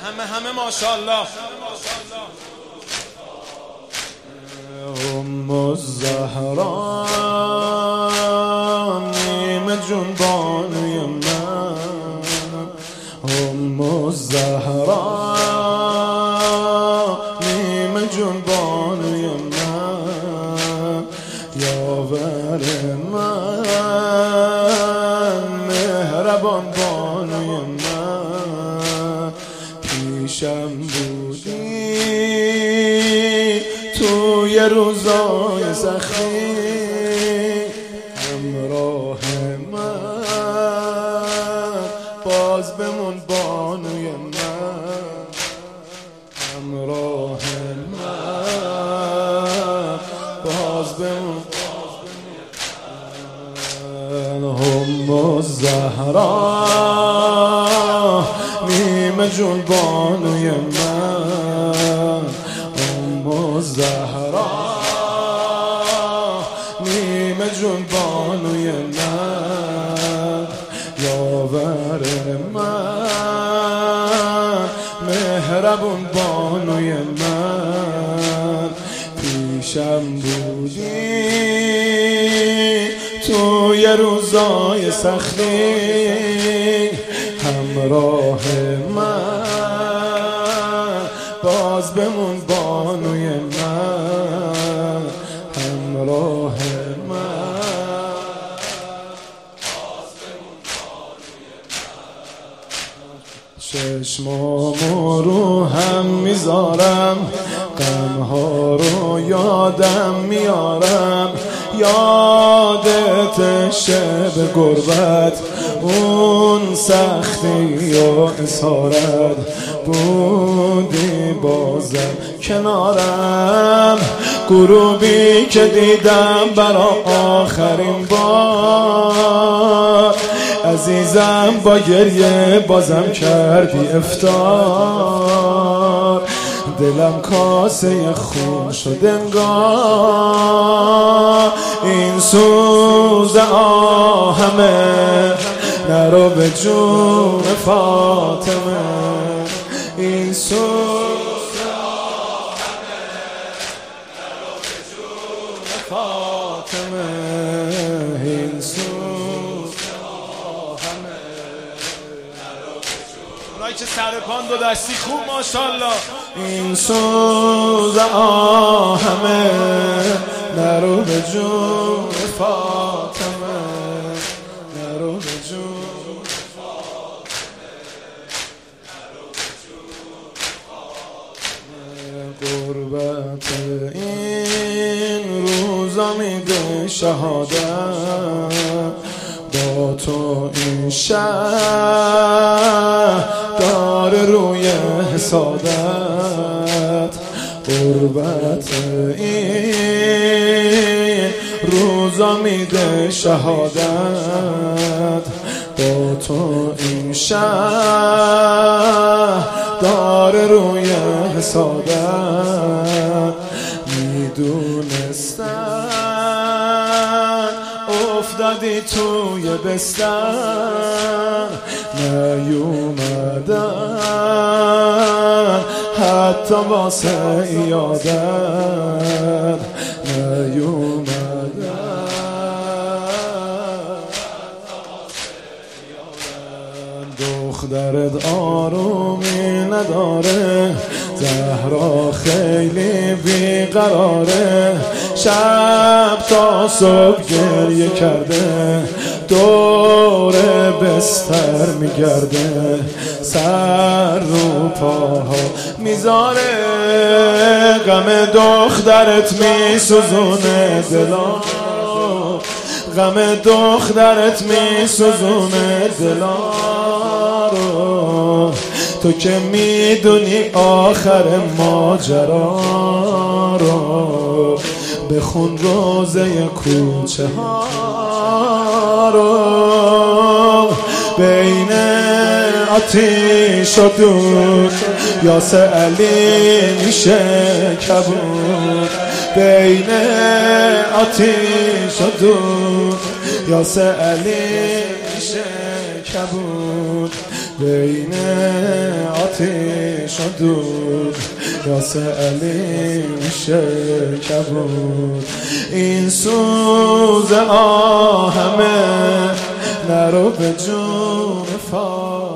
همه ماشاءالله. ام الزهرا نیمه جون بانوی من، ام الزهرا نیمه جون بانوی من، یاور من مهربان بانوی من، پیشم بودی توی روزای سختی، همراه من باز بمون بانوی من، همراه من باز بمون. ام الزهرا نیمه جون بانوی من، ام الزهرا نیمه جون بانوی من، یاور من مهربون بانوی من، پیشم بودی توی روزای سختی، همراه من باز بمون بانوی من، همراه من باز بمون بانوی من. چشمامو رو هم میذارم، غمها رو یادم میارم، یادت شب غربت اون سختی و اسارت، بودی بازم کنارم، غروبی که دیدم برا آخرین بار، عزیزم با گریه بازم کردی افطار، دلم کاسه خون شد انگار، این سوز آهمه نرو به جون فاطمه، این سوز آهمه نرو به جون فاطمه، این سوز آهمه نرو به جون. اونایی که سر پان دو دستی خوب ماشاءالله. این سوز آهمه نرو به جون فاطمه، نرو به جون فاطمه، نرو به جون فاطمه. غربت این روزا میده شهادت، با تو این شهر داره روی حسادت، غربت این روزا میده شهادت، با تو این شهر داره روی حسادت، میدونستن افتادی توی بستر، نیومدن حتی واسه یادت، نیومدن دخترت آرومی نداره، زهرا خیلی بیقراره، شب تا صبح گریه کرده، دور بستر میگرده، سر رو پاها میذاره، غم دخترت میسوزونه دلارو، غم دخترت میسوزونه دلارو، تو که میدونی آخر ماجرا رو، بخون روزه کوچه ها رو، بین آتیش و دود یاسر علی میشه کبود، بین آتیش و دود یاسر علی میشه کبود بین آتش و دود یاسر علی میشه کبود این سوز آهمه نرو به جون